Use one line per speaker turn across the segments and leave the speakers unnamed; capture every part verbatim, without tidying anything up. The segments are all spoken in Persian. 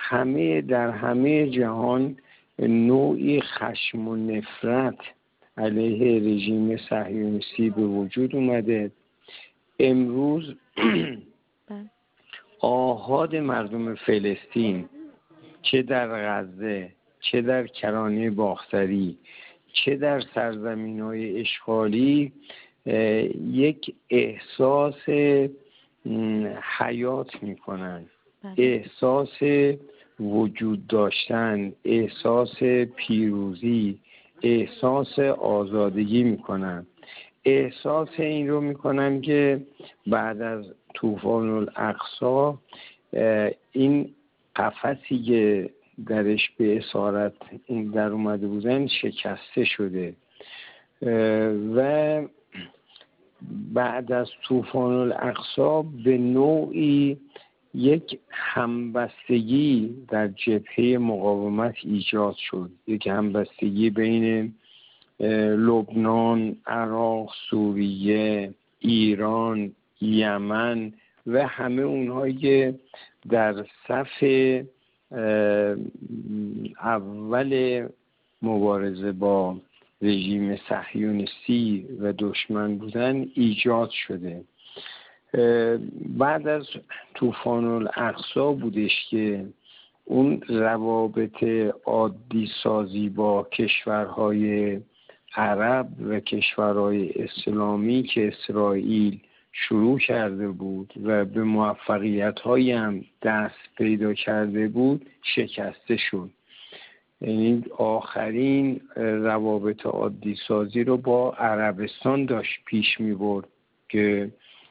همه در همه جهان نوعی خشم و نفرت علیه رژیم صهیونیستی به وجود اومده. امروز آحاد مردم فلسطین چه در غزه، چه در کرانه باختری، چه در سرزمین‌های اشغالی یک احساس حیات میکنن، احساس وجود داشتن، احساس پیروزی، احساس آزادگی میکنن. احساس این رو میکنن که بعد از طوفان الاقصی این قفسی که درش به اسارت در اومده بودن شکسته شده و بعد از طوفان الاقصی به نوعی یک همبستگی در جبهه مقاومت ایجاد شد. یک همبستگی بین لبنان، عراق، سوریه، ایران، یمن و همه اونهایی که در صف اول مبارزه با رژیم صهیونیستی و دشمن بودن ایجاد شده. بعد از طوفان الاقصی بودش که اون روابط عادی سازی با کشورهای عرب و کشورهای اسلامی که اسرائیل شروع کرده بود و به موفقیت‌هایی هم دست پیدا کرده بود شکسته شد. یعنی آخرین روابط عادی سازی رو با عربستان داشت پیش می برد که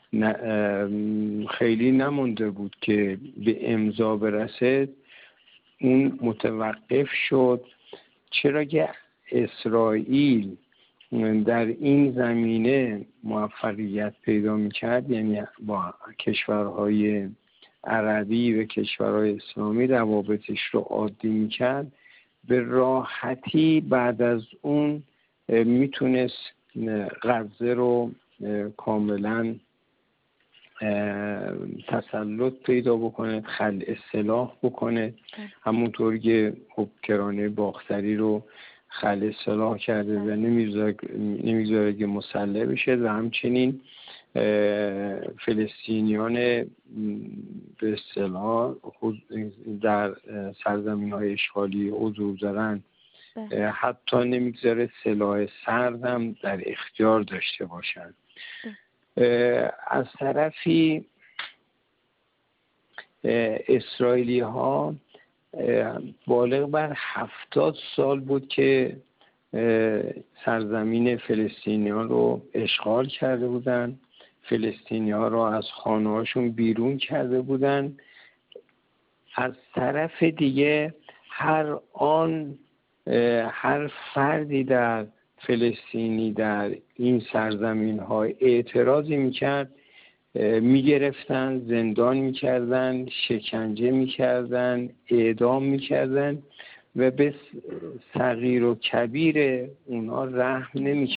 خیلی نمونده بود که به امضا برسه. اون متوقف شد. چرا که اسرائیل در این زمینه موفقیت پیدا می‌کرد، یعنی با کشورهای عربی و کشورهای اسلامی روابطش رو عادی می‌کرد، به راحتی بعد از اون میتونست غزه رو کاملا تسلط پیدا بکنه، خلع سلاح بکنه، همونطور که خب کرانه باختری رو خلع سلاح کرده و نمیذاره نمیذاره که مسلح بشه و همچنین فلسطینیان به اصطلاح در سرزمین‌های اشغالی حضور دارن، حتی نمیگذاره سلاح سرد هم در اختیار داشته باشن. از طرفی اسرائیلی ها بالغ بر هفتاد سال بود که سرزمین فلسطینیان رو اشغال کرده بودن، فلسطینی ها رو از خانه هاشون بیرون کرده بودن. از طرف دیگه هر آن هر فردی در فلسطینی در این سرزمین ها اعتراضی میکرد، میگرفتن، زندان میکردن، شکنجه میکردن، اعدام میکردن و به صغیر و کبیر اونا رحم نمیکردن.